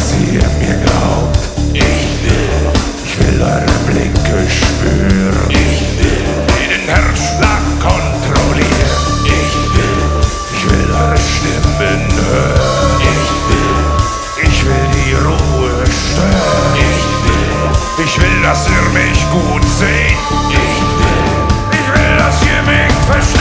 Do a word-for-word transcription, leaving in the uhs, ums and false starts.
dass ihr mir glaubt. Ich will, ich will eure Blicke spüren. Ich will jeden Herzschlag kontrollieren. Ich will, ich will eure Stimmen hören. Ich will, ich will die Ruhe stören. Ich will, ich will, dass ihr mich gut seht. Ich will, ich will, dass ihr mich versteht.